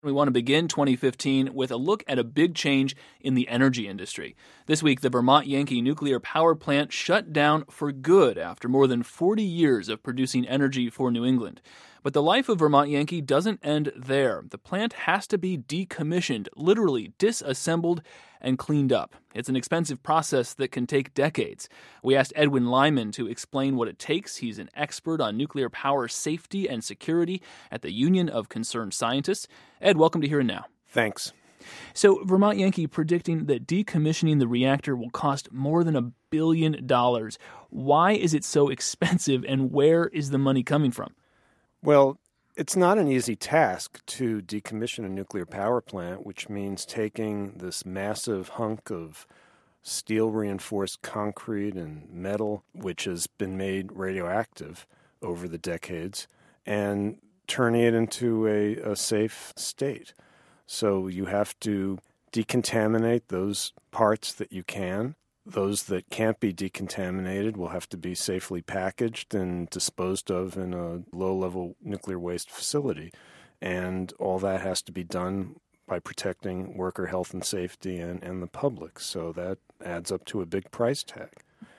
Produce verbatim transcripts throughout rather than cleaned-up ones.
We want to begin twenty fifteen with a look at a big change in the energy industry. This week, the Vermont Yankee nuclear power plant shut down for good after more than forty years of producing energy for New England. But the life of Vermont Yankee doesn't end there. The plant has to be decommissioned, literally disassembled and cleaned up. It's an expensive process that can take decades. We asked Edwin Lyman to explain what it takes. He's an expert on nuclear power safety and security at the Union of Concerned Scientists. Ed, welcome to Here and Now. Thanks. So Vermont Yankee predicting that decommissioning the reactor will cost more than a billion dollars. Why is it so expensive, and where is the money coming from? Well, it's not an easy task to decommission a nuclear power plant, which means taking this massive hunk of steel-reinforced concrete and metal, which has been made radioactive over the decades, and turning it into a, a safe state. So you have to decontaminate those parts that you can. Those that can't be decontaminated will have to be safely packaged and disposed of in a low-level nuclear waste facility. And all that has to be done by protecting worker health and safety and, and the public. So that adds up to a big price tag.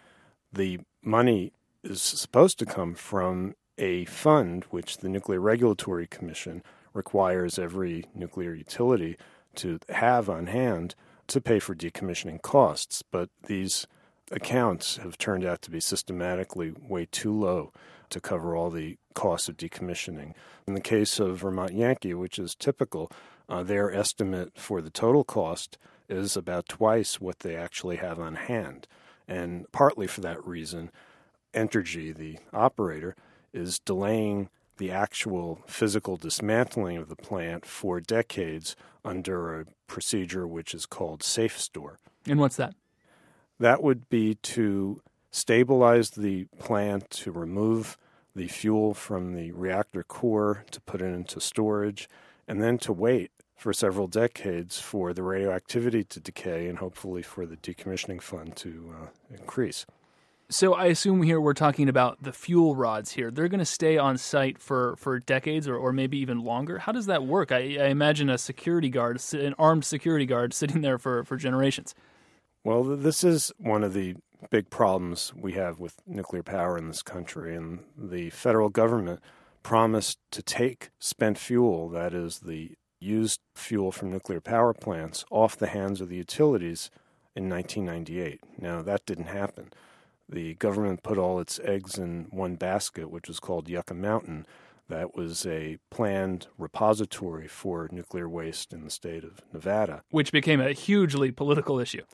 The money is supposed to come from a fund which the Nuclear Regulatory Commission requires every nuclear utility to have on hand to pay for decommissioning costs, but these accounts have turned out to be systematically way too low to cover all the costs of decommissioning. In the case of Vermont Yankee, which is typical, uh, their estimate for the total cost is about twice what they actually have on hand. And partly for that reason, Entergy, the operator, is delaying the actual physical dismantling of the plant for decades under a procedure which is called SafeStore. And what's that? That would be to stabilize the plant, to remove the fuel from the reactor core, to put it into storage, and then to wait for several decades for the radioactivity to decay and hopefully for the decommissioning fund to uh, increase. So I assume here we're talking about the fuel rods here. They're going to stay on site for, for decades or, or maybe even longer. How does that work? I, I imagine a security guard, an armed security guard sitting there for, for generations. Well, this is one of the big problems we have with nuclear power in this country. And the federal government promised to take spent fuel, that is the used fuel from nuclear power plants, off the hands of the utilities in nineteen ninety-eight. Now, that didn't happen. The government put all its eggs in one basket, which was called Yucca Mountain. That was a planned repository for nuclear waste in the state of Nevada. Which became a hugely political issue.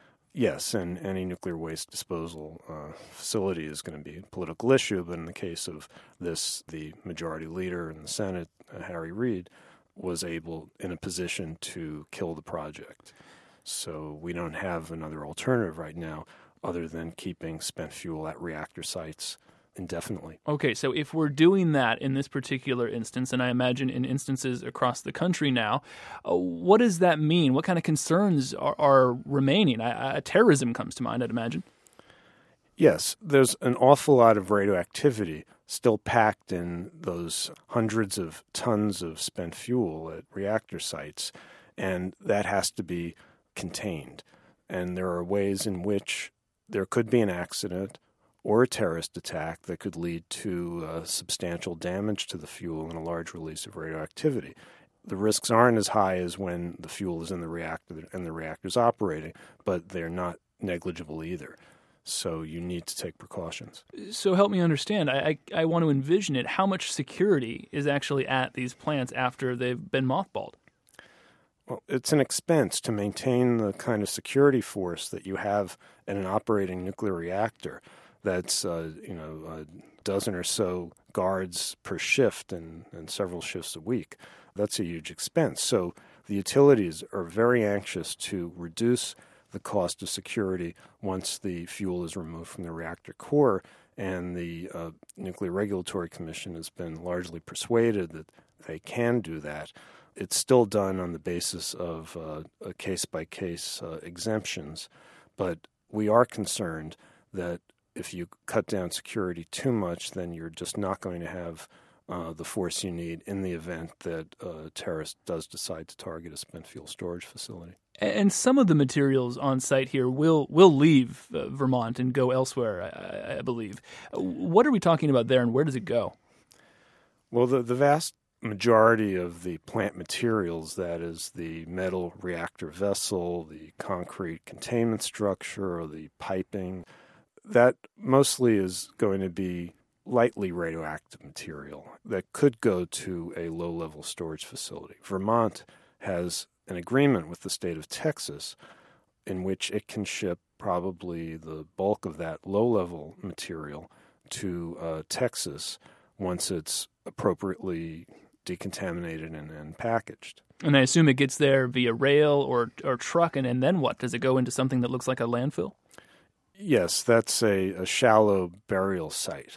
Yes, and any nuclear waste disposal uh, facility is going to be a political issue, but in the case of this, the majority leader in the Senate, uh, Harry Reid, was able, in a position to kill the project. So we don't have another alternative right now other than keeping spent fuel at reactor sites indefinitely. Okay, so if we're doing that in this particular instance, and I imagine in instances across the country now, uh, what does that mean? What kind of concerns are, are remaining? I, I, terrorism comes to mind, I'd imagine. Yes, there's an awful lot of radioactivity still packed in those hundreds of tons of spent fuel at reactor sites, and that has to be contained. And there are ways in which there could be an accident or a terrorist attack that could lead to uh, substantial damage to the fuel and a large release of radioactivity. The risks aren't as high as when the fuel is in the reactor and the reactor's operating, but they're not negligible either. So you need to take precautions. So help me understand. I, I, I want to envision it. How much security is actually at these plants after they've been mothballed? Well, it's an expense to maintain the kind of security force that you have in an operating nuclear reactor. That's, uh, you know, a dozen or so guards per shift and, and several shifts a week. That's a huge expense. So the utilities are very anxious to reduce the cost of security once the fuel is removed from the reactor core, and the uh, Nuclear Regulatory Commission has been largely persuaded that they can do that. It's still done on the basis of uh, a case-by-case uh, exemptions, but we are concerned that if you cut down security too much, then you're just not going to have uh, the force you need in the event that a terrorist does decide to target a spent fuel storage facility. And some of the materials on site here will will leave uh, Vermont and go elsewhere, I, I believe. What are we talking about there, and where does it go? Well, the, the vast majority of the plant materials, that is the metal reactor vessel, the concrete containment structure, or the piping, that mostly is going to be lightly radioactive material that could go to a low-level storage facility. Vermont has an agreement with the state of Texas in which it can ship probably the bulk of that low-level material to uh, Texas once it's appropriately decontaminated and, and packaged. And I assume it gets there via rail or or truck, and, and then what? Does it go into something that looks like a landfill? Yes, that's a, a shallow burial site.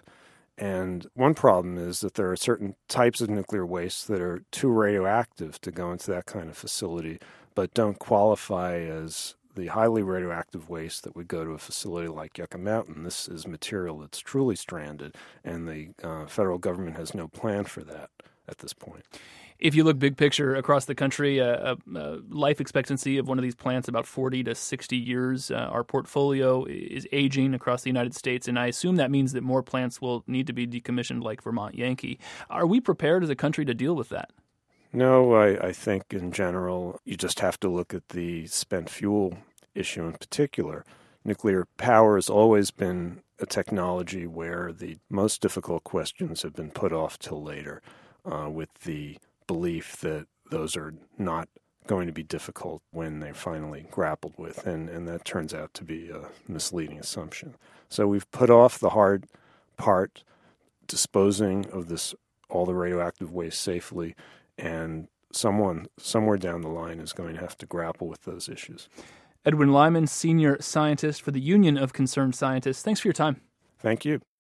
And one problem is that there are certain types of nuclear waste that are too radioactive to go into that kind of facility, but don't qualify as the highly radioactive waste that would go to a facility like Yucca Mountain. This is material that's truly stranded, and the uh, federal government has no plan for that at this point. If you look big picture across the country, uh, a, a life expectancy of one of these plants about forty to sixty years. Uh, our portfolio is aging across the United States, and I assume that means that more plants will need to be decommissioned like Vermont Yankee. Are we prepared as a country to deal with that? No, I, I think in general you just have to look at the spent fuel issue in particular. Nuclear power has always been a technology where the most difficult questions have been put off till later, uh, with the belief that those are not going to be difficult when they're finally grappled with, and, and that turns out to be a misleading assumption. So we've put off the hard part, disposing of this all the radioactive waste safely, and someone somewhere down the line is going to have to grapple with those issues. Edwin Lyman, Senior Scientist for the Union of Concerned Scientists. Thanks for your time. Thank you.